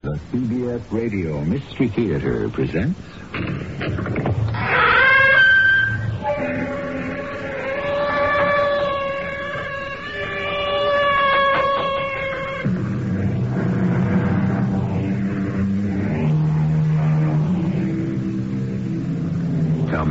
The CBS Radio Mystery Theater presents... Come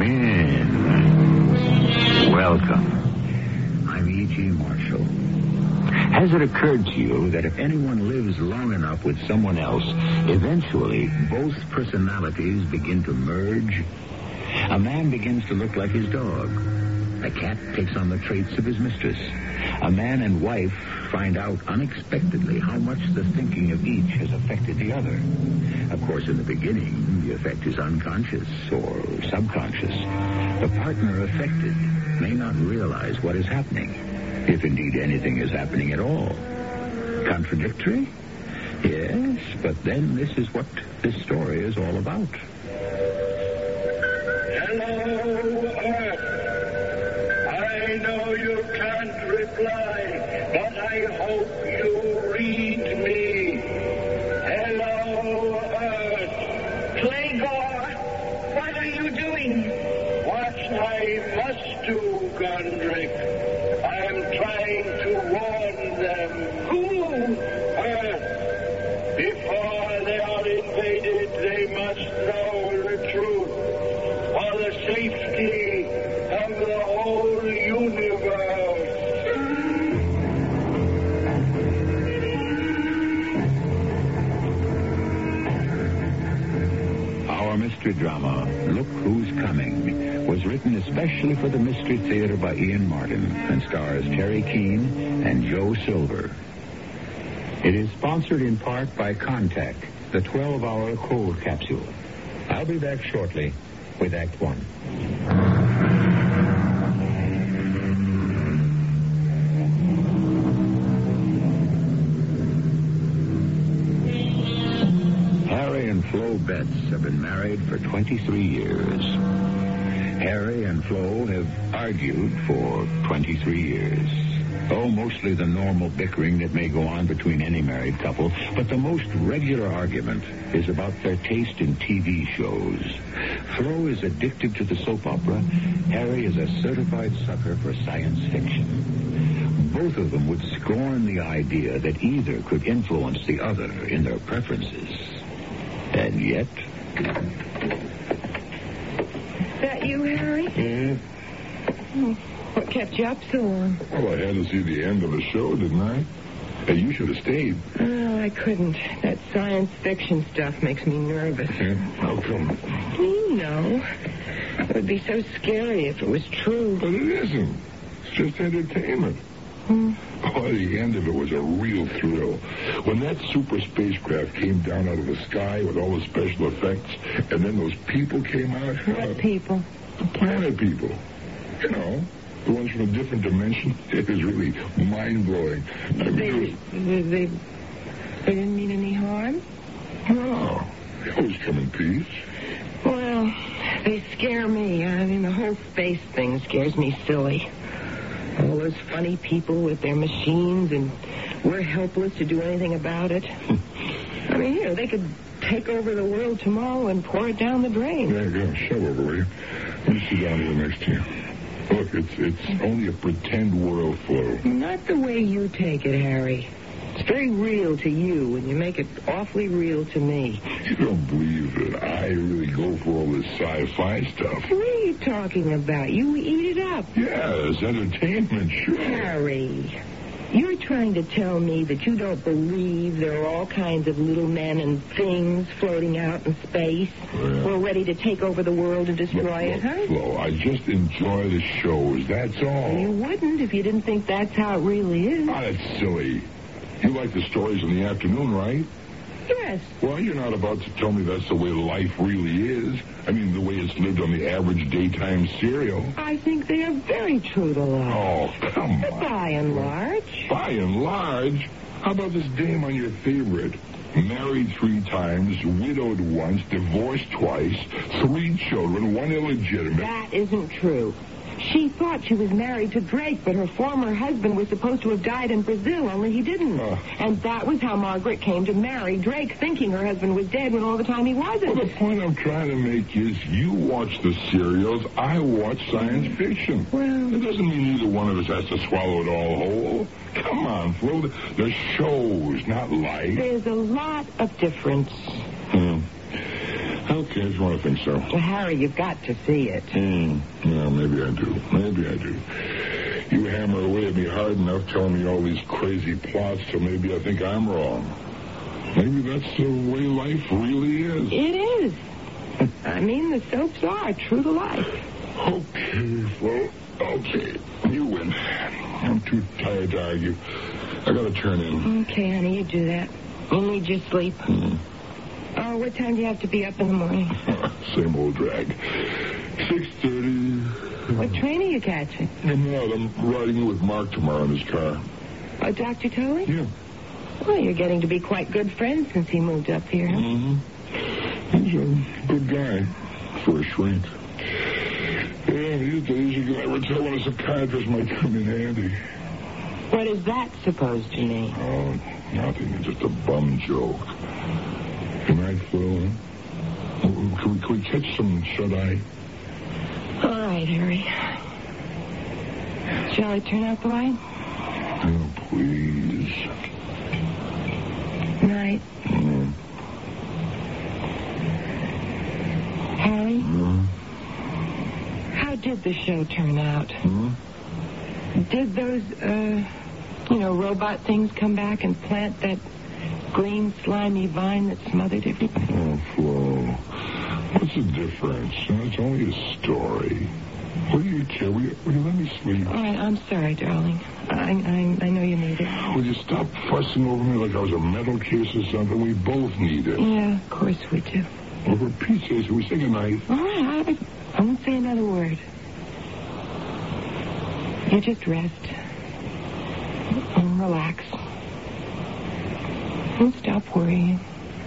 in. Welcome. I'm E.G. Marshall. Has it occurred to you that if anyone lives long enough with someone else, eventually both personalities begin to merge? A man begins to look like his dog. A cat takes on the traits of his mistress. A man and wife find out unexpectedly how much the thinking of each has affected the other. Of course, in the beginning, the effect is unconscious or subconscious. The partner affected may not realize what is happening, if indeed anything is happening at all. Contradictory? Yes, but then this is what this story is all about. Hello, Earth. I know you can't reply, but I hope you read me. Hello, Earth. Playgor, what are you doing? What I must do, Gondrick. I'm trying to warn them. Who? Earth. Before they are invaded, they must know the truth. For the safety of the whole universe. Our mystery drama, Look Who's Coming, was written especially for the Mystery Theater by Ian Martin and stars Terry Keane and Joe Silver. It is sponsored in part by Contact, the 12-hour cold capsule. I'll be back shortly with Act One. Harry and Flo Betts have been married for 23 years. Harry and Flo have argued for 23 years. Oh, mostly the normal bickering that may go on between any married couple, but the most regular argument is about their taste in TV shows. Flo is addicted to the soap opera. Harry is a certified sucker for science fiction. Both of them would scorn the idea that either could influence the other in their preferences. And yet... Is that you, Harry? Yeah. Oh, what kept you up so long? Well, I had to see the end of the show, didn't I? Hey, you should have stayed. Oh, I couldn't. That science fiction stuff makes me nervous. Yeah? How come? You know. It would be so scary if it was true. But it isn't. It's just entertainment. Oh, the end of it was a real thrill. When that super spacecraft came down out of the sky with all the special effects, and then those people came out. What people? The planet people. You know, the ones from a different dimension. It was really mind-blowing. They didn't mean any harm? No. They always come in peace. Well, they scare me. I mean, the whole space thing scares me silly. All those funny people with their machines, and we're helpless to do anything about it. I mean, you know, they could take over the world tomorrow and pour it down the drain. Yeah, shove over, will you? Let me sit down here next to you. Look, it's only a pretend world, Flo. Not the way you take it, Harry. It's very real to you, and you make it awfully real to me. You don't believe that I really go for all this sci-fi stuff. What are you talking about? You eat it up. Yeah, it's entertainment, sure. Harry, you're trying to tell me that you don't believe there are all kinds of little men and things floating out in space, who are ready to take over the world and destroy it, huh? Flo, I just enjoy the shows, that's all. You wouldn't if you didn't think that's how it really is. Ah, that's silly. You like the stories in the afternoon, right? Yes. Well, you're not about to tell me that's the way life really is. I mean, the way it's lived on the average daytime serial. I think they are very true to life. Oh, come But on. by and large. By and large? How about this dame on your favorite? Married 3 times, widowed once, divorced twice, 3 children, 1 illegitimate. That isn't true. She thought she was married to Drake, but her former husband was supposed to have died in Brazil, only he didn't. And that was how Margaret came to marry Drake, thinking her husband was dead when all the time he wasn't. Well, the point I'm trying to make is you watch the serials, I watch science fiction. Well, it doesn't mean either one of us has to swallow it all whole. Come on, Flo. The shows, not life. There's a lot of difference. Okay, I just want to think so. Well, Harry, you've got to see it. Well, maybe I do. You hammer away at me hard enough telling me all these crazy plots, so maybe I think I'm wrong. Maybe that's the way life really is. It is. I mean, the soaps are true to life. Okay, Flo. Okay. You win. I'm too tired to argue. I gotta turn in. Okay, honey, you do that. You need your sleep. Oh, what time do you have to be up in the morning? Same old drag. 6:30. What train are you catching? I'm out. I'm riding in with Mark tomorrow in his car. Oh, Dr. Tolley? Yeah. Well, you're getting to be quite good friends since he moved up here. Mm-hmm. He's a good guy for a shrink. Yeah, these days you can never tell when a psychiatrist might come in handy. What is that supposed to mean? Oh, nothing. It's just a bum joke. Good night, Phil. Can we catch some shut-eye? All right, Harry. Shall I turn out the light? Oh, please. Night. Harry? How did the show turn out? Did those, robot things come back and plant that green, slimy vine that smothered everybody? Oh, Flo. What's the difference? It's only a story. What do you care? Will you let me sleep? All right, I'm sorry, darling. I know you need it. Will you stop fussing over me like I was a mental case or something? We both need it. Yeah, of course we do. Well, for Pete's sake, we say goodnight. All right, I won't say another word. You just rest. And relax. And stop worrying.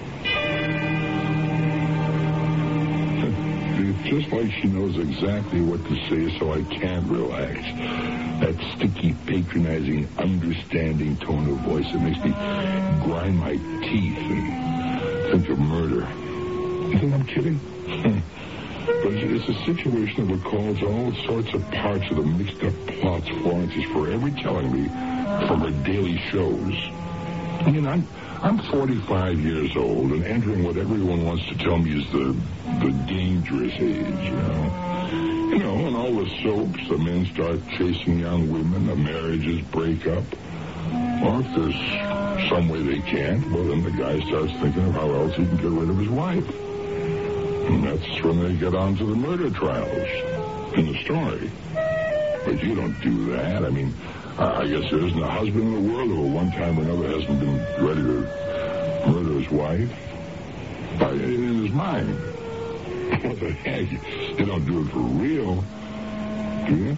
It's just like she knows exactly what to say, so I can't relax. That sticky, patronizing, understanding tone of voice that makes me grind my teeth and think of murder. You think I'm kidding? But it's a situation that recalls all sorts of parts of the mixed-up plots Florence is forever telling me from her daily shows. I mean, I'm 45 years old and entering what everyone wants to tell me is the dangerous age, you know. You know, in all the soaps, the men start chasing young women, the marriages break up. Or if there's some way they can't, well, then the guy starts thinking of how else he can get rid of his wife. And that's when they get on to the murder trials in the story. But you don't do that. I mean, I guess there isn't a husband in the world who at one time or another hasn't been ready to murder his wife. In his mind. What the heck? You don't do it for real, do you?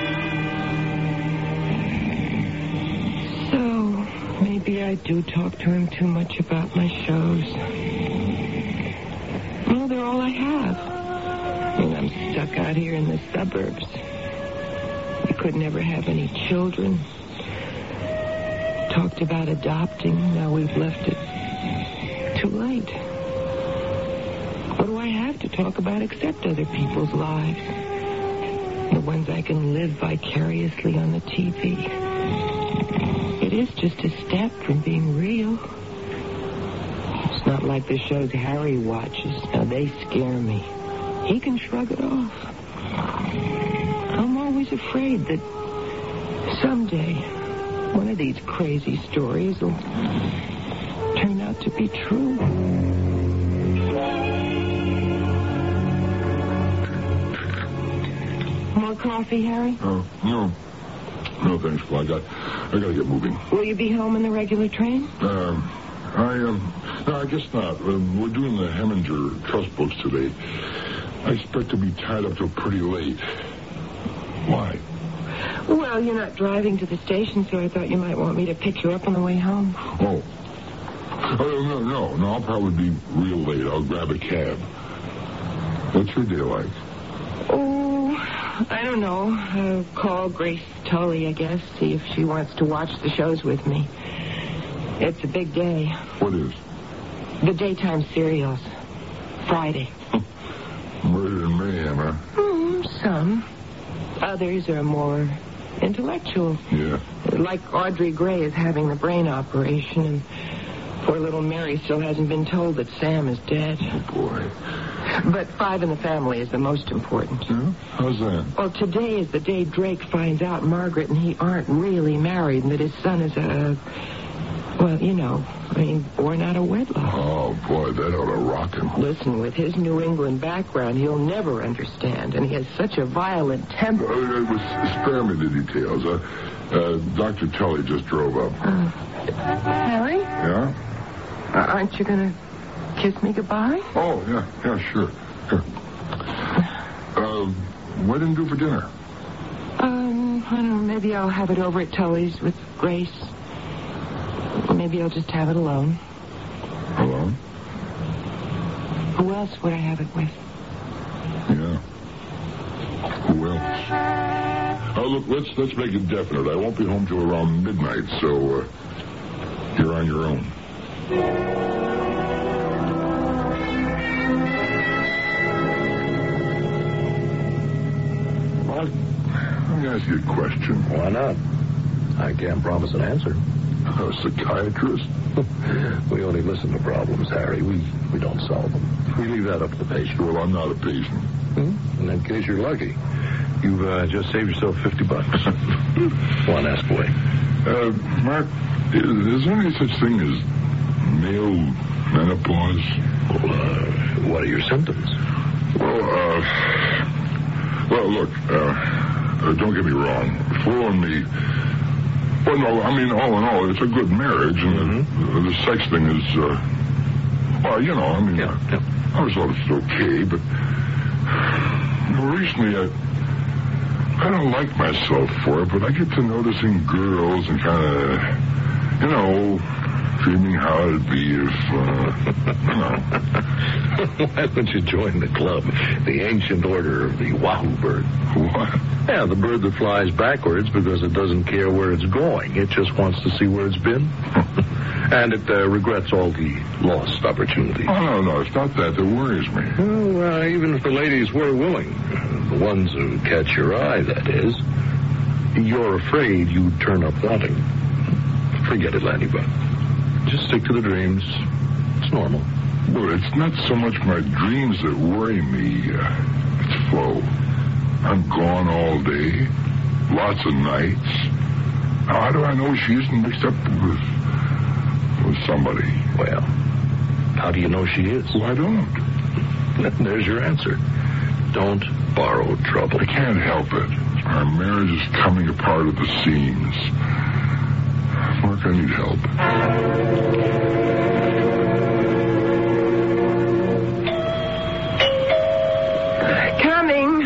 So, maybe I do talk to him too much about my shows. Well, they're all I have. And I'm stuck out here in the suburbs. We could never have any children. Talked about adopting. Now we've left it too late. What do I have to talk about except other people's lives? The ones I can live vicariously on the TV. It is just a step from being real. It's not like the shows Harry watches. Now, they scare me. He can shrug it off. I'm always afraid that someday one of these crazy stories will turn out to be true. More coffee, Harry? Oh, no. No, thanks, Flo. I gotta get moving. Will you be home in the regular train? No, I guess not. We're doing the Heminger trust books today. I expect to be tied up till pretty late. Why? Well, you're not driving to the station, so I thought you might want me to pick you up on the way home. Oh, no. I'll probably be real late. I'll grab a cab. What's your day like? Oh, I don't know. I'll call Grace Tully, I guess, see if she wants to watch the shows with me. It's a big day. What is? The daytime serials. Friday. Murder and mayhem, huh? Some. Others are more intellectual. Yeah. Like Audrey Gray is having the brain operation, and poor little Mary still hasn't been told that Sam is dead. Oh, boy. But Five in the Family is the most important. Yeah? How's that? Well, today is the day Drake finds out Margaret and he aren't really married and that his son is born out of wedlock. Oh, boy, that ought to rock him. Listen, with his New England background, he'll never understand, and he has such a violent temper. Spare me the details. Dr. Tully just drove up. Harry? Yeah? Aren't you going to kiss me goodbye? Oh, yeah, sure. What did you do for dinner? I don't know, maybe I'll have it over at Tully's with Grace. Maybe I'll just have it alone. Alone? Who else would I have it with? Yeah. Who else? Oh, look, let's make it definite. I won't be home till around midnight, so you're on your own. What? Let me ask you a question. Why not? I can't promise an answer. A psychiatrist? We only listen to problems, Harry. We don't solve them. We leave that up to the patient. Well, I'm not a patient. In that case, you're lucky. You've just saved yourself $50. Go on, ask away. Mark, is there any such thing as male menopause? Well, what are your symptoms? Well, look, don't get me wrong. Flo and me... Well, no, I mean, all in all, it's a good marriage, and the sex thing is, I was thought it's okay, but recently I don't like myself for it, but I get to noticing girls and kind of, dreaming how it'd be if, Why don't you join the club, the ancient order of the wahoo bird? What? Yeah, the bird that flies backwards because it doesn't care where it's going. It just wants to see where it's been. And it regrets all the lost opportunities. Oh, no, it's not that worries me. Well, even if the ladies were willing, the ones who catch your eye, that is, you're afraid you'd turn up wanting. Forget it, Lannybud. Just stick to the dreams. It's normal. Well, it's not so much my dreams that worry me. It's Flo. I'm gone all day. Lots of nights. How do I know she isn't mixed up with somebody? Well, how do you know she is? Well, I don't. There's your answer. Don't borrow trouble. I can't help it. Our marriage is coming apart at the seams. Mark, I need help. Coming.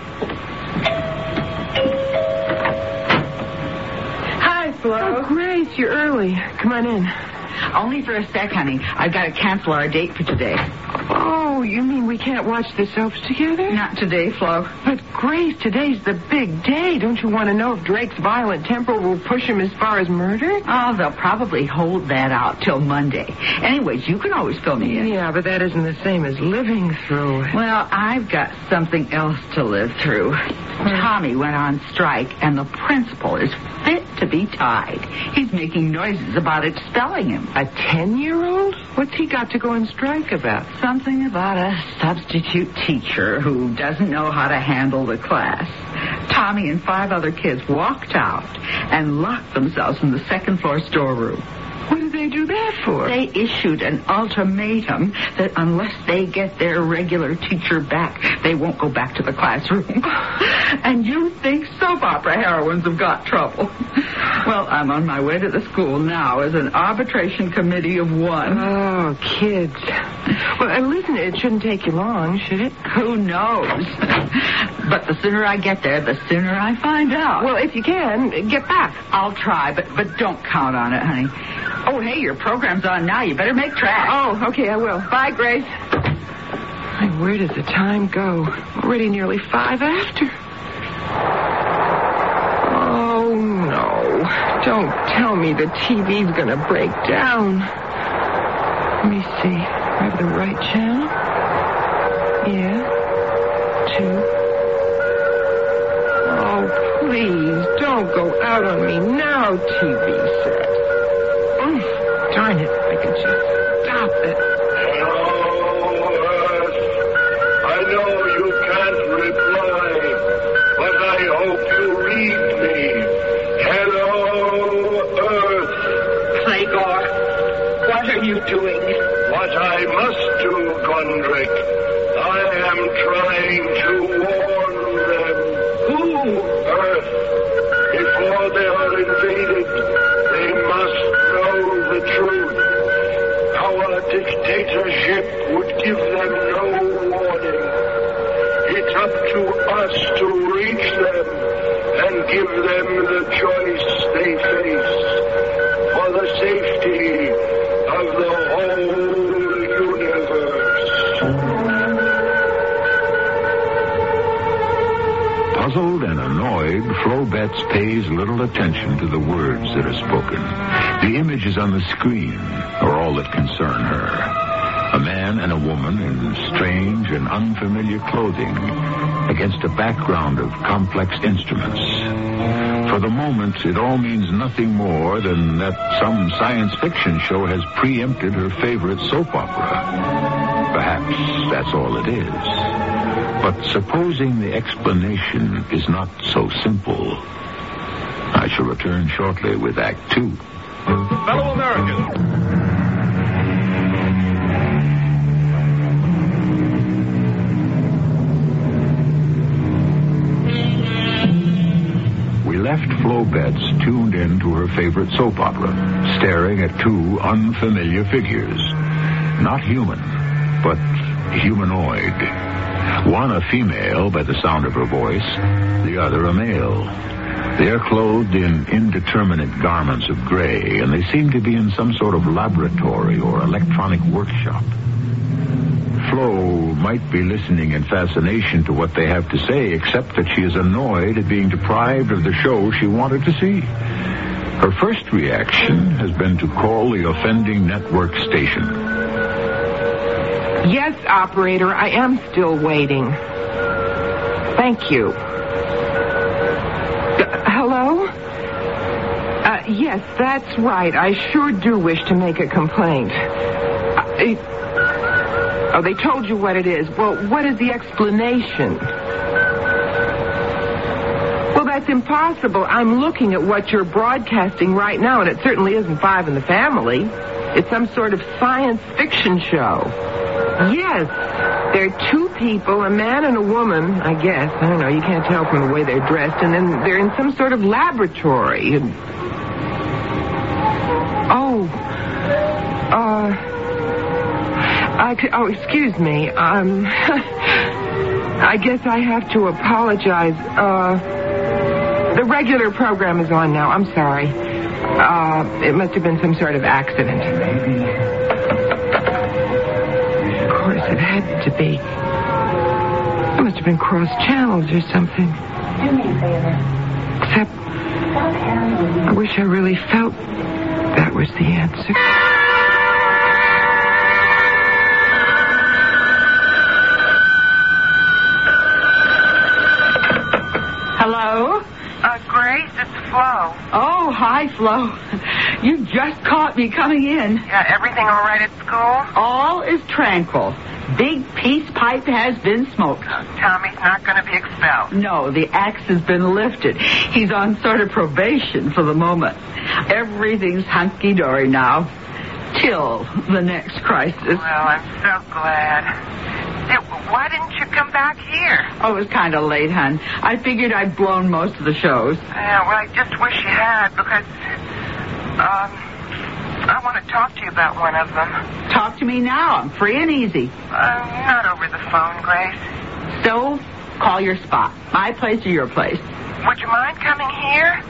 Hi, Flo. Oh, Grace, you're early. Come on in. Only for a sec, honey. I've got to cancel our date for today. Oh, you mean we can't watch the soaps together? Not today, Flo. But, Grace, today's the big day. Don't you want to know if Drake's violent temper will push him as far as murder? Oh, they'll probably hold that out till Monday. Anyways, you can always fill me in. Yeah, but that isn't the same as living through it. Well, I've got something else to live through. Tommy went on strike, and the principal is fit to be tied. He's making noises about expelling him. A 10-year-old? What's he got to go on strike about? Something about a substitute teacher who doesn't know how to handle the class. Tommy and 5 other kids walked out and locked themselves in the second-floor storeroom. What did they do that for? They issued an ultimatum that unless they get their regular teacher back, they won't go back to the classroom. And you think soap opera heroines have got trouble. Well, I'm on my way to the school now as an arbitration committee of 1. Oh, kids. Well, listen, it shouldn't take you long, should it? Who knows? But the sooner I get there, the sooner I find out. Well, if you can, get back. I'll try, but don't count on it, honey. Oh, hey, your program's on now. You better make tracks. Oh, okay, I will. Bye, Grace. Where does the time go? Already nearly 5 after. Oh, no. Don't tell me the TV's going to break down. Let me see. I have the right channel? Yeah. 2. Oh, please, don't go out on me now, TV set. Oh, darn it. I can just stop it. Hello, Earth. I know you can't reply, but I hope you read me. Hello, Earth. Playgor, what are you doing? What I must do, Gondrick. I am trying to warn them. Who? Earth. Before they are invaded, they must know the truth. Our dictatorship would give them no warning. It's up to us to reach them and give them the choice they face for the safety of the whole universe. Puzzled and annoyed, Flo Betts pays little attention to the words that are spoken. The images on the screen are all that concern her. A man and a woman in strange and unfamiliar clothing against a background of complex instruments. For the moment, it all means nothing more than that some science fiction show has preempted her favorite soap opera. Perhaps that's all it is. But supposing the explanation is not so simple, I shall return shortly with Act 2. Fellow Americans. We left Flo Betts tuned in to her favorite soap opera, staring at 2 unfamiliar figures. Not human, but humanoid. One a female by the sound of her voice, the other a male. They are clothed in indeterminate garments of gray, and they seem to be in some sort of laboratory or electronic workshop. Flo might be listening in fascination to what they have to say, except that she is annoyed at being deprived of the show she wanted to see. Her first reaction has been to call the offending network station. Yes, operator, I am still waiting. Thank you. Hello? Yes, that's right. I sure do wish to make a complaint. Oh, they told you what it is. Well, what is the explanation? Well, that's impossible. I'm looking at what you're broadcasting right now, and it certainly isn't Five in the Family. It's some sort of science fiction show. Yes, there are 2 people, a man and a woman, I guess. I don't know, you can't tell from the way they're dressed. And then they're in some sort of laboratory. Excuse me. I guess I have to apologize. The regular program is on now. I'm sorry. It must have been some sort of accident. Of course, it had to be. It must have been cross channels or something. Do me a favor. Except, I wish I really felt that was the answer. Hello? Grace, it's Flo. Oh, hi, Flo. You just caught me coming in. Yeah, everything all right at school? All is tranquil. Big peace pipe has been smoked. Tommy's not going to be expelled. No, the axe has been lifted. He's on sort of probation for the moment. Everything's hunky-dory now. Till the next crisis. Well, I'm so glad. Why didn't you come back here? Oh, it was kind of late, hon. I figured I'd blown most of the shows. Yeah, well, I just wish you had, because, I want to talk to you about one of them. Talk to me now. I'm free and easy. Not over the phone, Grace. So, call your spot. My place or your place? Would you mind coming here?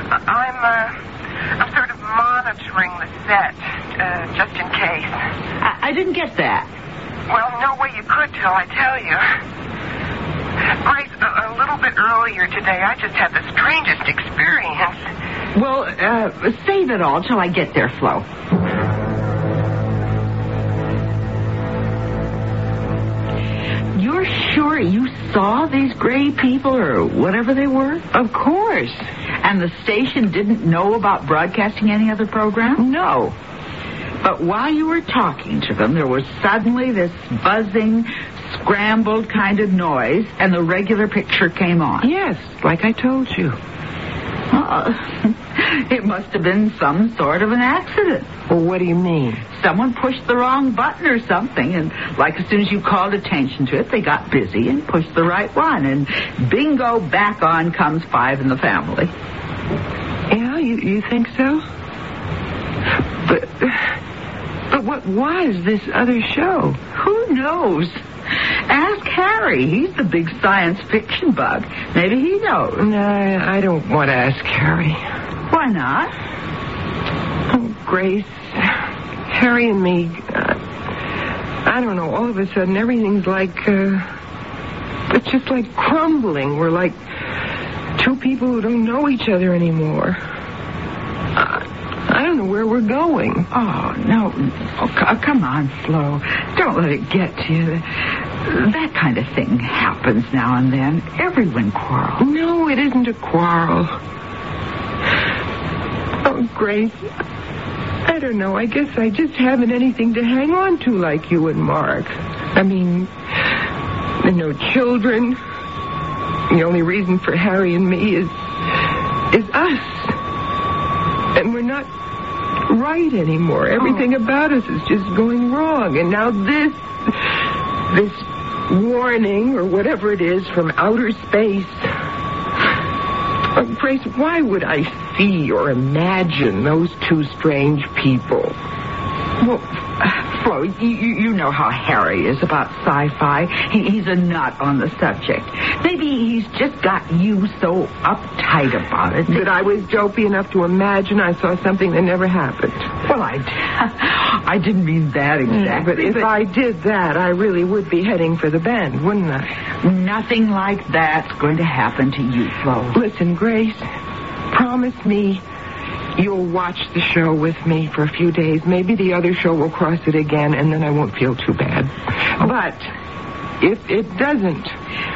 I'm sort of monitoring the set, just in case. I didn't get that. Well, no way you could till I tell you. Grace, a little bit earlier today, I just had the strangest experience. Well, save it all till I get there, Flo. You're sure you saw these gray people or whatever they were? Of course. And the station didn't know about broadcasting any other program? No. But while you were talking to them, there was suddenly this buzzing, scrambled kind of noise, and the regular picture came on. Yes, like I told you. It must have been some sort of an accident. Well, what do you mean? Someone pushed the wrong button or something, and like as soon as you called attention to it, they got busy and pushed the right one, and bingo, back on comes Five in the Family. Yeah, you think so? But what was this other show? Who knows? Ask Harry. He's the big science fiction bug. Maybe he knows. No, I don't want to ask Harry. Why not? Oh, Grace, Harry and me, I don't know, all of a sudden everything's like, it's just like crumbling. We're like two people who don't know each other anymore. I don't know where we're going. Oh, no. Oh, come on, Flo. Don't let it get to you. That kind of thing happens now and then. Everyone quarrels. No, it isn't a quarrel. Oh, Grace, I don't know. I guess I just haven't anything to hang on to like you and Mark. I mean, no children. The only reason for Harry and me is us. And we're not right anymore. Everything about us is just going wrong. And now this warning or whatever it is from outer space. Oh, Grace, why would I see or imagine those two strange people? Well, Flo, you know how Harry is about sci-fi. He's a nut on the subject. Maybe he's just got you so uptight about it that I was dopey enough to imagine I saw something that never happened. Well, I didn't mean that exactly. But if I did that, I really would be heading for the bend, wouldn't I? Nothing like that's going to happen to you, Flo. Listen, Grace, promise me you'll watch the show with me for a few days. Maybe the other show will cross it again, and then I won't feel too bad. But if it doesn't,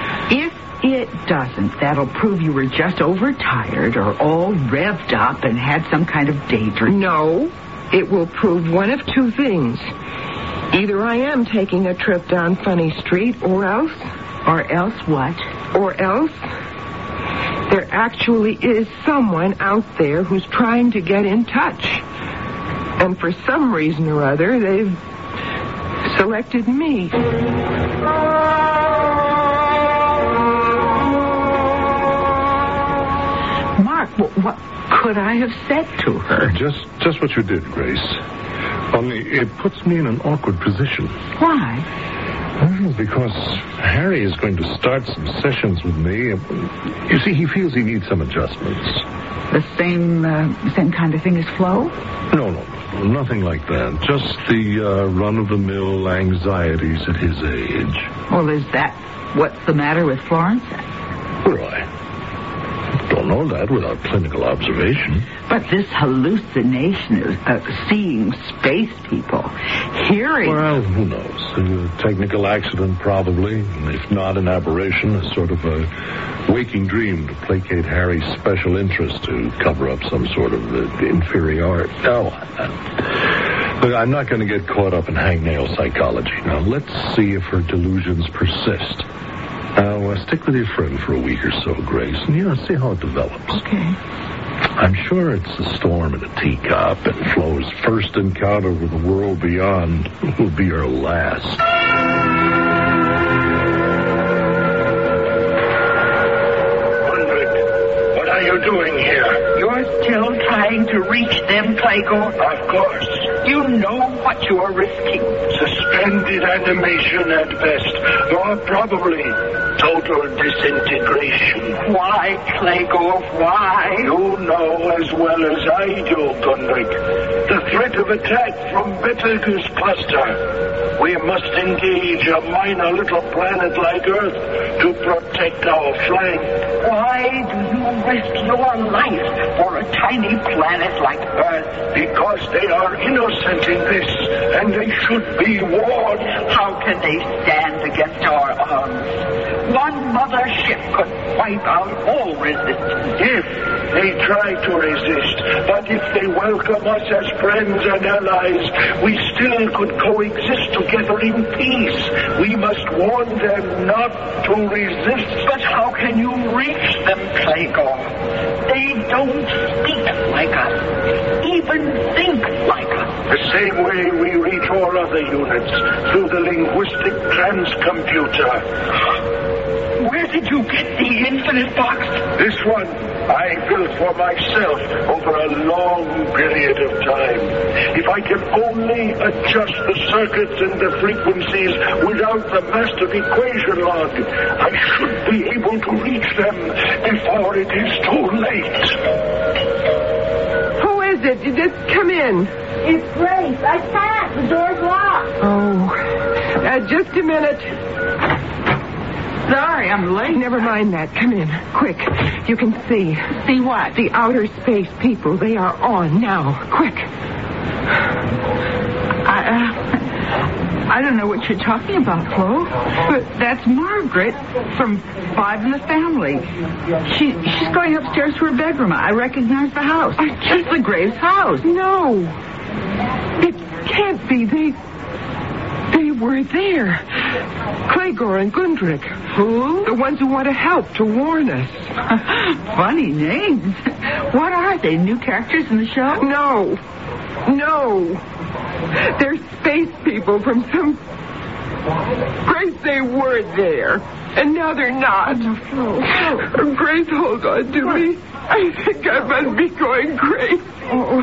that'll prove you were just overtired or all revved up and had some kind of daydream. No, it will prove one of two things. Either I am taking a trip down Funny Street, or else... Or else what? Or else... there actually is someone out there who's trying to get in touch. And for some reason or other, they've selected me. Mark, what could I have said to her? Just what you did, Grace. Only it puts me in an awkward position. Why? Well, because Harry is going to start some sessions with me. You see, he feels he needs some adjustments. The same kind of thing as Flo? No, nothing like that. Just the run-of-the-mill anxieties at his age. Well, is that what's the matter with Florence? Well, I don't know that without clinical observation. But this hallucination of seeing space people, hearing... Well, who knows? A technical accident, probably. If not an aberration, a sort of a waking dream to placate Harry's special interest, to cover up some sort of inferiority. No, look, I'm not going to get caught up in hangnail psychology. Now, let's see if her delusions persist. Now, stick with your friend for a week or so, Grace, and, see how it develops. Okay. I'm sure it's a storm in a teacup, and Flo's first encounter with the world beyond will be her last. What are you doing here? You're still trying to reach them, Clayco? Of course. You know what you're risking. Suspended animation at best, or probably total disintegration. Why, Clegor, why? You know as well as I do, Gunrick. The threat of attack from Betelgeuse cluster. We must engage a minor little planet like Earth to protect our flank. Why do you risk your life for a tiny planet like Earth? Because they are innocent in this, and they should be warned. How can they stand against our arms? One mother ship could wipe out all resistance. If they try to resist, but if they welcome us as friends and allies, we still could coexist together in peace. We must warn them not to resist. But how can you reach them, Clegor? They don't speak like us, even think like us. The same way we reach all other units, through the linguistic transcomputer. Where did you get the infinite box? This one I built for myself over a long period of time. If I can only adjust the circuits and the frequencies without the master equation log, I should be able to reach them before it is too late. Who is it? Just come in. It's Grace. I can't. The door's locked. Oh, just a minute. Sorry, I'm late. Never mind that. Come in. Quick. You can see. See what? The outer space people. They are on now. Quick. I don't know what you're talking about, Flo. But that's Margaret from Five in the Family. She's going upstairs to her bedroom. I recognize the house. It's the Graves' house. No. It can't be. They were there. Clegor and Gundrick. Who? The ones who want to help, to warn us. Funny names. What are they? New characters in the show? No. They're space people from some... Grace, they were there. And now they're not. Oh, Grace, hold on to me. I think I must be going crazy. Oh.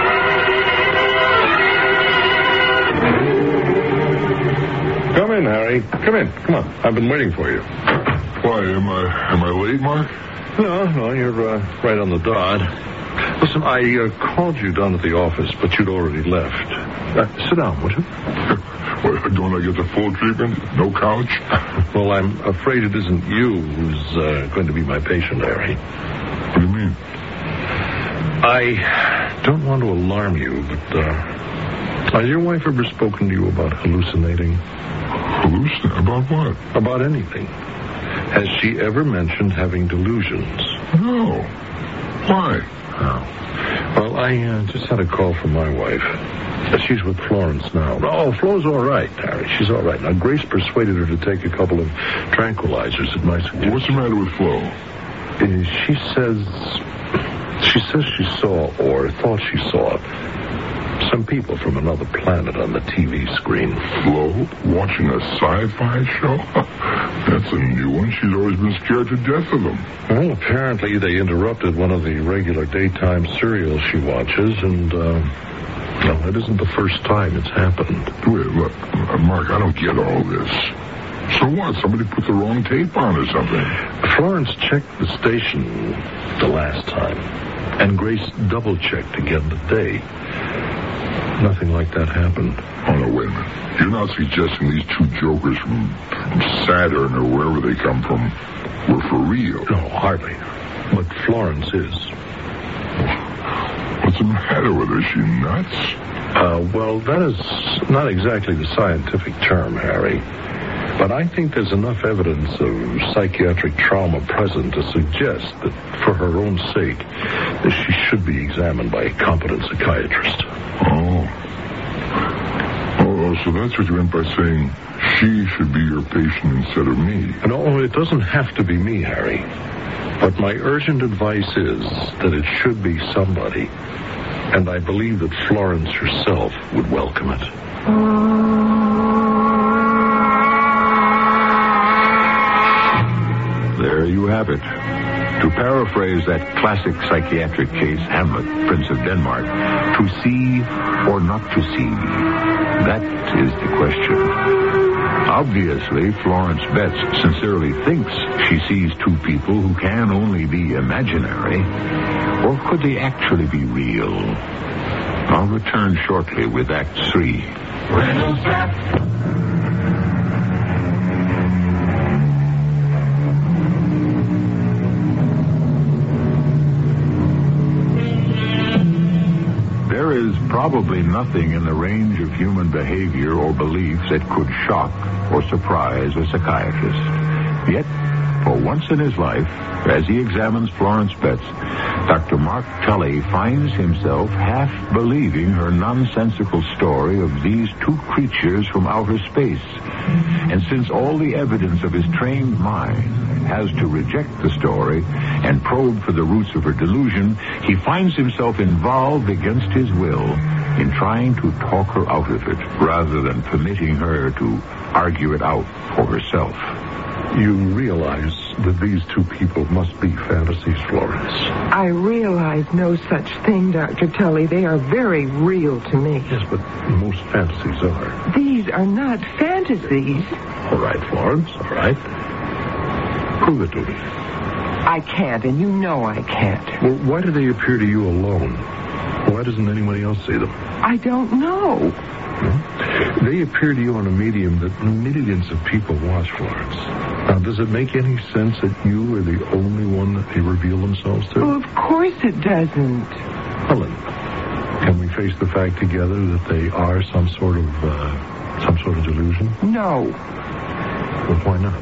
Come in, Harry. Come in. Come on. I've been waiting for you. Why, am I late, Mark? No, you're right on the dot. Listen, I called you down at the office, but you'd already left. Sit down, would you? Well, don't I get the full treatment? No couch? Well, I'm afraid it isn't you who's going to be my patient, Harry. What do you mean? I don't want to alarm you, but has your wife ever spoken to you about hallucinating? Hallucinate? About what? About anything. Has she ever mentioned having delusions? No. Why? Oh. Well, I just had a call from my wife. She's with Florence now. Oh, Flo's all right, Harry. She's all right. Now, Grace persuaded her to take a couple of tranquilizers at my suggestion. What's the matter with Flo? She says she saw, or thought she saw, some people from another planet on the TV screen. Flo? Watching a sci-fi show? That's a new one. She's always been scared to death of them. Well, apparently they interrupted one of the regular daytime serials she watches, and, no, it isn't the first time it's happened. Wait, look, Mark, I don't get all this. So what? Somebody put the wrong tape on or something? Florence checked the station the last time, and Grace double-checked again today. Nothing like that happened. Oh, no, wait a minute. You're not suggesting these two jokers from Saturn or wherever they come from were for real? No, hardly. But Florence is. What's the matter with her? Is she nuts? Well, that is not exactly the scientific term, Harry. But I think there's enough evidence of psychiatric trauma present to suggest that, for her own sake, that she should be examined by a competent psychiatrist. Oh, so that's what you meant by saying she should be your patient instead of me. No, it doesn't have to be me, Harry. But my urgent advice is that it should be somebody. And I believe that Florence herself would welcome it. There you have it. To paraphrase that classic psychiatric case, Hamlet, Prince of Denmark, to see or not to see, that is the question. I'll Obviously, Florence Betts sincerely thinks she sees two people who can only be imaginary. Or could they actually be real? I'll return shortly with Act 3. Reynolds Wrap. There is probably nothing in the range of human behavior or belief that could shock or surprise a psychiatrist. Yet, for once in his life, as he examines Florence Betts, Dr. Mark Tully finds himself half believing her nonsensical story of these two creatures from outer space. And since all the evidence of his trained mind has to reject the story and probe for the roots of her delusion, he finds himself involved against his will in trying to talk her out of it, rather than permitting her to argue it out for herself. You realize that these two people must be fantasies, Florence. I realize no such thing, Dr. Tully. They are very real to me. Yes, but most fantasies are. These are not fantasies. All right, Florence, all right. Prove it to me. I can't, and you know I can't. Well, why do they appear to you alone? Why doesn't anybody else see them? I don't know. They appear to you on a medium that millions of people watch, Florence. Now, does it make any sense that you are the only one that they reveal themselves to? Well, of course it doesn't. Helen, can we face the fact together that they are some sort of delusion? No. Well, why not?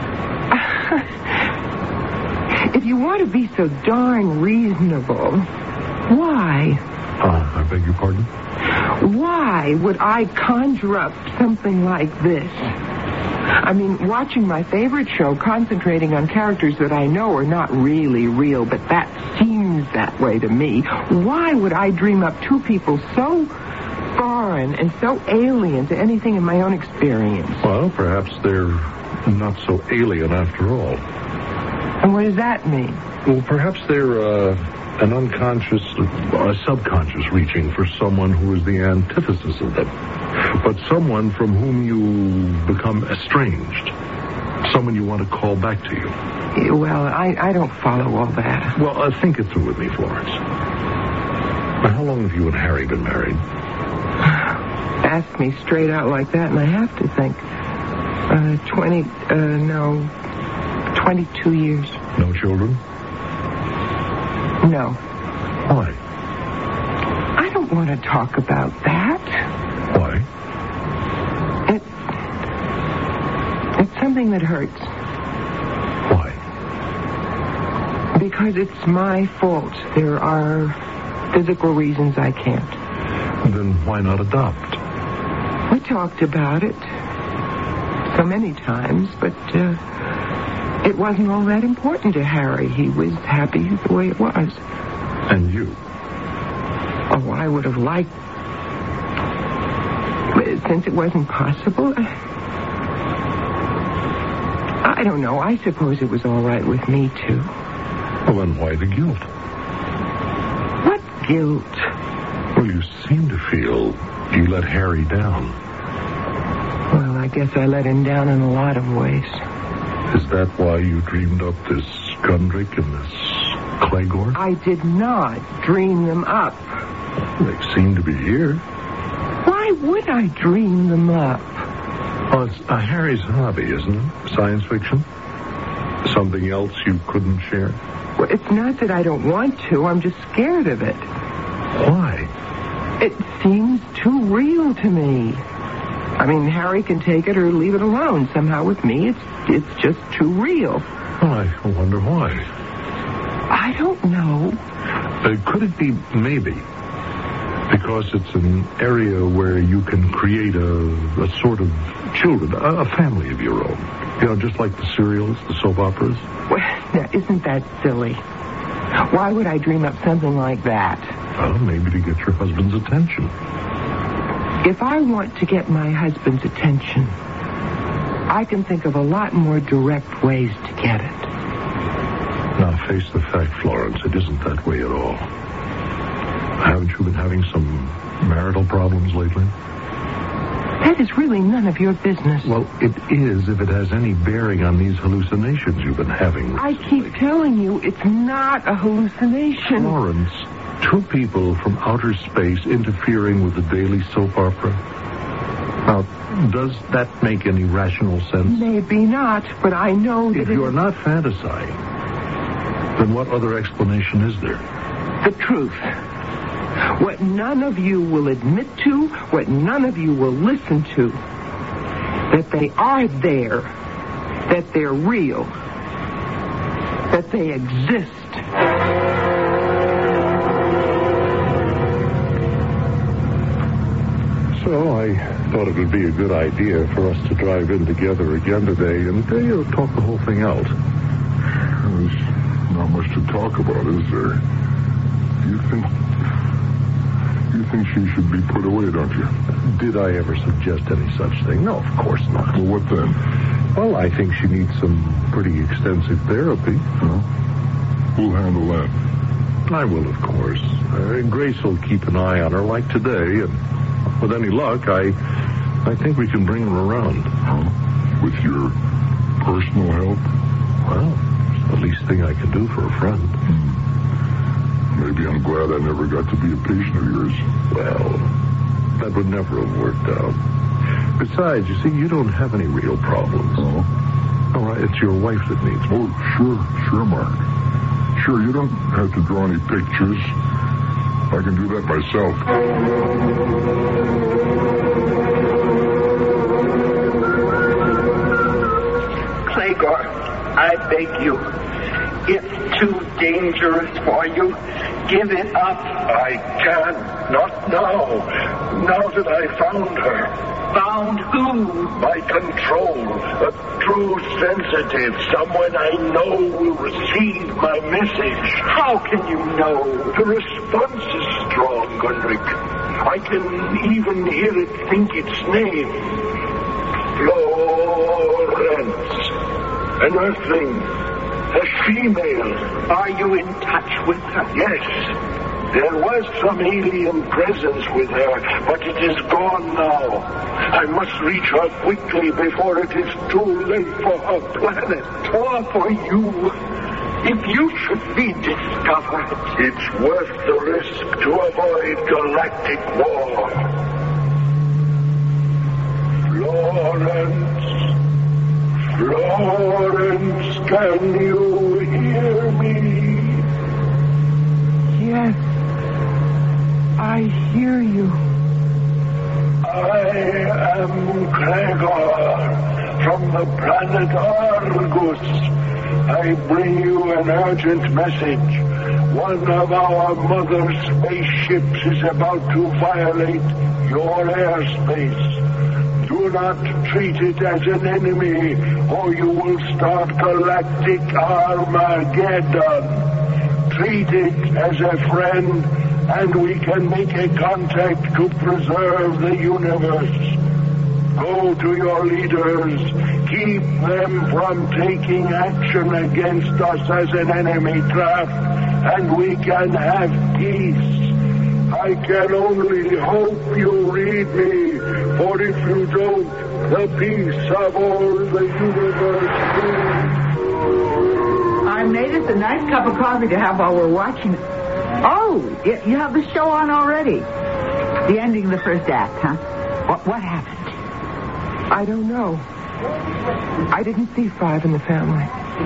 If you want to be so darn reasonable, why? I beg your pardon? Why would I conjure up something like this? I mean, watching my favorite show, concentrating on characters that I know are not really real, but that seems that way to me. Why would I dream up two people so foreign and so alien to anything in my own experience? Well, perhaps they're not so alien after all. And what does that mean? Well, perhaps they're an unconscious, a subconscious reaching for someone who is the antithesis of them, but someone from whom you become estranged, someone you want to call back to you. Well, I don't follow all that. Well, think it through with me, Florence. Now, how long have you and Harry been married? Ask me straight out like that, and I have to think. 22 years. No children? No. Why? I don't want to talk about that. Why? It's something that hurts. Why? Because it's my fault. There are physical reasons I can't. Then why not adopt? We talked about it so many times, but it wasn't all that important to Harry. He was happy the way it was. And you? Oh, I would have liked... Since it wasn't possible... I don't know. I suppose it was all right with me, too. Well, then why the guilt? What guilt? Well, you seem to feel you let Harry down. Well, I guess I let him down in a lot of ways. Is that why you dreamed up this Gundrick and this Claygore? I did not dream them up. They seem to be here. Why would I dream them up? Well, it's Harry's hobby, isn't it? Science fiction? Something else you couldn't share? Well, it's not that I don't want to. I'm just scared of it. Why? It seems too real to me. I mean, Harry can take it or leave it alone. Somehow with me, it's just too real. Well, I wonder why. I don't know. Could it be maybe because it's an area where you can create a sort of children, a family of your own? You know, just like the serials, the soap operas? Well, now, isn't that silly? Why would I dream up something like that? Well, maybe to get your husband's attention. If I want to get my husband's attention, I can think of a lot more direct ways to get it. Now, face the fact, Florence, it isn't that way at all. Haven't you been having some marital problems lately? That is really none of your business. Well, it is if it has any bearing on these hallucinations you've been having. I keep telling you, it's not a hallucination. Florence, two people from outer space interfering with the daily soap opera. Now, does that make any rational sense? Maybe not, but I know that if you're not fantasizing, then what other explanation is there? The truth. What none of you will admit to, what none of you will listen to. That they are there. That they're real. That they exist. So I thought it would be a good idea for us to drive in together again today and talk the whole thing out. There's not much to talk about, is there? You think she should be put away, don't you? Did I ever suggest any such thing? No, of course not. Well, what then? Well, I think she needs some pretty extensive therapy. Huh? Who'll handle that? I will, of course. Grace will keep an eye on her like today, and with any luck, I think we can bring her around. Huh? With your personal help? Well, it's the least thing I can do for a friend. Maybe I'm glad I never got to be a patient of yours. Well, that would never have worked out. Besides, you see, you don't have any real problems. Oh? All right, it's your wife that needs me. Oh, sure, Mark. Sure, you don't have to draw any pictures. I can do that myself. Clegor, I beg you. It's too dangerous for you. Give it up. I can't. Not now. Now that I found her. Found who? My control. A true sensitive. Someone I know will receive my message. How can you know? The response is strong, Gunrick. I can even hear it think its name. Florence. An earthling. A female. Are you in touch with her? Yes. There was some alien presence with her, but it is gone now. I must reach her quickly before it is too late for her planet. Or for you. If you should be discovered. It's worth the risk to avoid galactic war. Florence, can you hear me? Yes, I hear you. I am Clegor from the planet Argus. I bring you an urgent message. One of our mother spaceships is about to violate your airspace. Do not treat it as an enemy, or you will start galactic Armageddon. Treat it as a friend, and we can make a contact to preserve the universe. Go to your leaders. Keep them from taking action against us as an enemy craft, and we can have peace. I can only hope you read me, for if you don't, the peace of all the universe I made us a nice cup of coffee to have while we're watching. Oh, you have the show on already. The ending of the first act, huh? What happened? I don't know. I didn't see Five in the Family.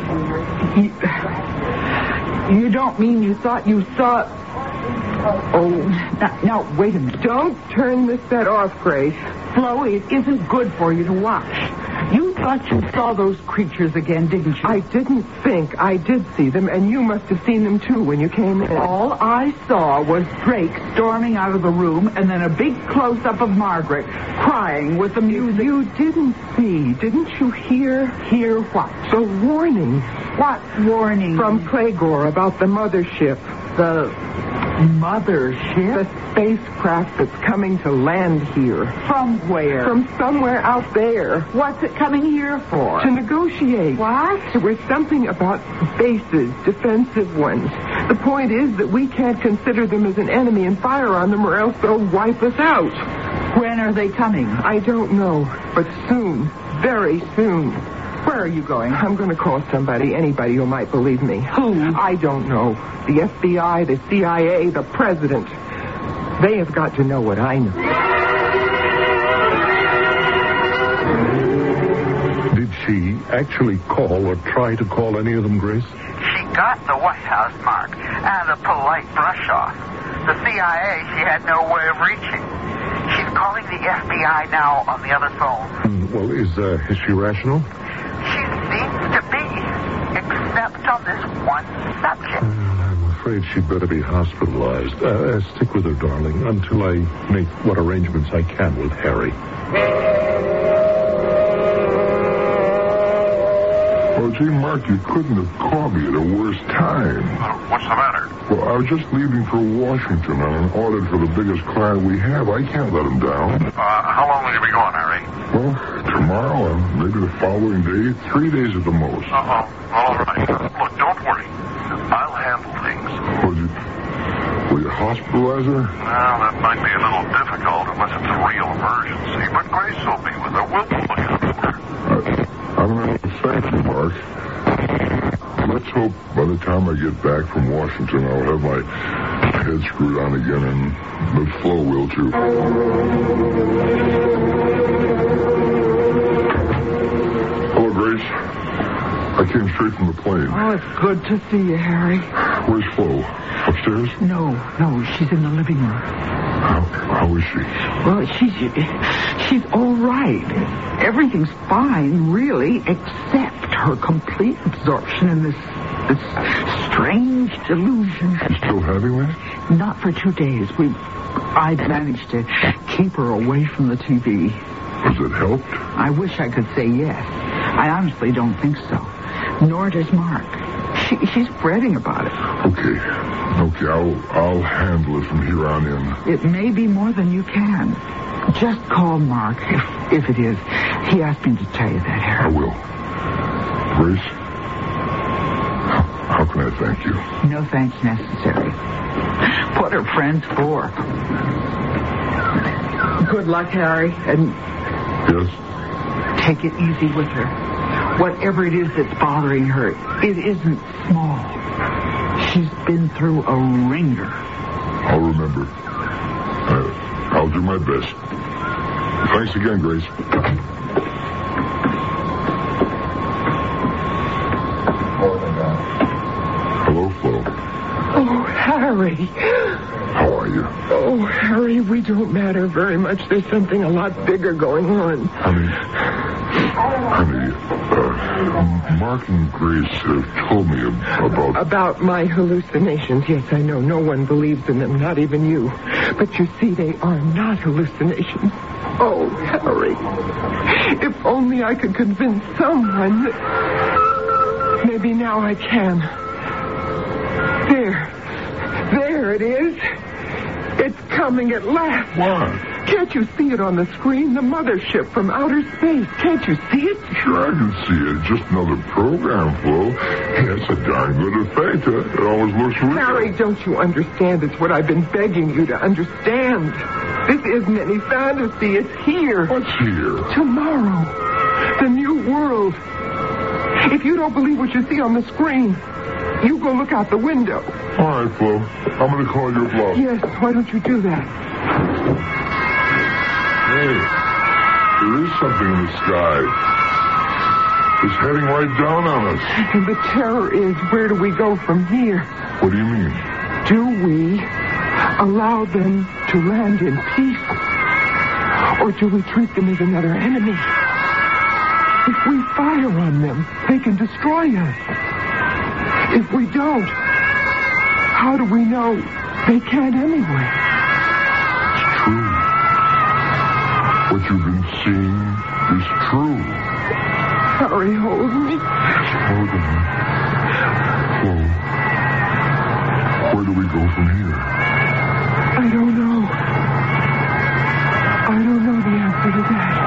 You don't mean you thought you saw... Oh, now, wait a minute. Don't turn this set off, Grace. Flo, it isn't good for you to watch. You thought you saw those creatures again, didn't you? I didn't think I did see them, and you must have seen them, too, when you came in. All I saw was Drake storming out of the room, and then a big close-up of Margaret crying with the music. You didn't see, didn't you hear? Hear what? The warning. What warning? From Clegor about the mothership. The mothership? The spacecraft that's coming to land here. From where? From somewhere out there. What's it coming here for? To negotiate. What? It was something about bases, defensive ones. The point is that we can't consider them as an enemy and fire on them, or else they'll wipe us out. When are they coming? I don't know, but soon. Very soon. Where are you going? I'm going to call somebody, anybody who might believe me. Who? I don't know. The FBI, the CIA, the president. They have got to know what I know. Did she actually call or try to call any of them, Grace? She got the White House, Mark, and a polite brush-off. The CIA she had no way of reaching. She's calling the FBI now on the other phone. Well, is she rational? She seems to be, except on this one subject. I'm afraid she'd better be hospitalized. Stick with her, darling, until I make what arrangements I can with Harry. Well, gee, Mark, you couldn't have called me at a worse time. What's the matter? Well, I was just leaving for Washington on an audit for the biggest client we have. I can't let him down. How long will you be gone, Harry? Well, tomorrow and maybe the following day. 3 days at the most. Uh-oh. All right. Look, don't worry. I'll handle things. Will you hospitalize her? Well, that might be a little difficult unless it's a real emergency. But Grace will be with her. We'll look after her. I'm going to thank you, Mark. Let's hope by the time I get back from Washington, I'll have my head screwed on again, and the Flo will, too. Hello, Grace. I came straight from the plane. Oh, it's good to see you, Harry. Where's Flo? Upstairs? No, she's in the living room. How is she? Well, she's all right. Everything's fine, really, except her complete absorption in this strange delusion. She's still having that? Not for 2 days. I managed to keep her away from the TV. Has it helped? I wish I could say yes. I honestly don't think so. Nor does Mark. She's fretting about it. Okay, I'll handle it from here on in. It may be more than you can. Just call Mark, if it is. He asked me to tell you that, Harry. I will. Grace, how can I thank you? No thanks necessary. What are friends for? Good luck, Harry, and... Yes? Take it easy with her. Whatever it is that's bothering her, it isn't small. She's been through a ringer. I'll remember. I'll do my best. Thanks again, Grace. Hello, Flo. Oh, Harry. How are you? Oh, Harry, we don't matter very much. There's something a lot bigger going on. Honey, Mark and Grace have told me about... About my hallucinations. Yes, I know. No one believes in them, not even you. But you see, they are not hallucinations. Oh, Harry. If only I could convince someone that... Maybe now I can. There it is. It's coming at last. What? Can't you see it on the screen? The mothership from outer space. Can't you see it? Sure, I can see it. Just another program, Flo. It's a darn good effect. It always looks real. Harry, don't you understand? It's what I've been begging you to understand. This isn't any fantasy. It's here. What's here? Tomorrow. The new world. If you don't believe what you see on the screen, you go look out the window. All right, Flo. I'm going to call your bluff. Yes, why don't you do that? Hey, there is something in the sky. It's heading right down on us. And the terror is, where do we go from here? What do you mean? Do we allow them to land in peace? Or do we treat them as another enemy? If we fire on them, they can destroy us. If we don't, how do we know they can't anyway? It's true. What you've been seeing is true. Harry, hold me. Hold on. Flo, where do we go from here? I don't know. I don't know the answer to that.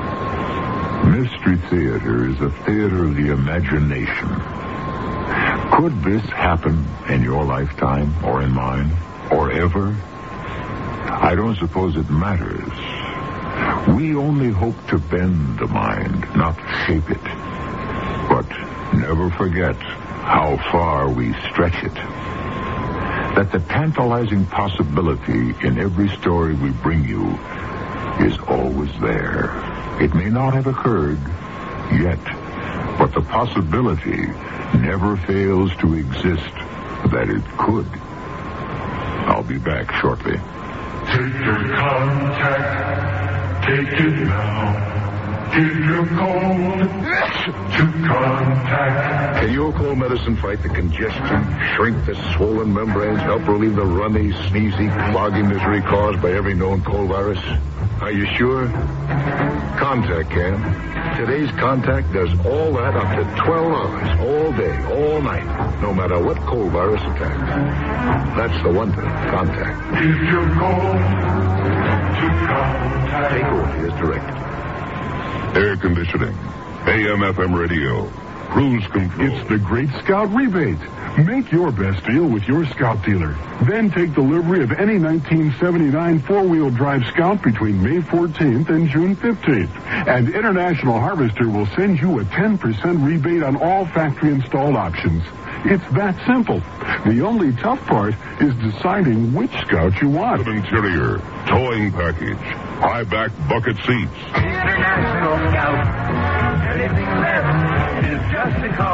Mystery Theater is a theater of the imagination. Could this happen in your lifetime or in mine or ever? I don't suppose it matters. We only hope to bend the mind, not shape it. But never forget how far we stretch it. That the tantalizing possibility in every story we bring you is always there. It may not have occurred yet, but the possibility never fails to exist that it could. I'll be back shortly. Take your contact, take it now. Give your cold to contact. Can your cold medicine fight the congestion, shrink the swollen membranes, help relieve the runny, sneezy, cloggy misery caused by every known cold virus? Are you sure? Contact can. Today's Contact does all that up to 12 hours, all day, all night, no matter what cold virus attacks. That's the one thing, Contact. Give your cold to contact. Take orders as directed. Air conditioning, AM/FM radio, cruise control. It's the Great Scout Rebate. Make your best deal with your Scout dealer. Then take delivery of any 1979 four-wheel drive Scout between May 14th and June 15th. And International Harvester will send you a 10% rebate on all factory-installed options. It's that simple. The only tough part is deciding which Scout you want. Interior, towing package, high-back bucket seats. International Scout. Anything less is just a call.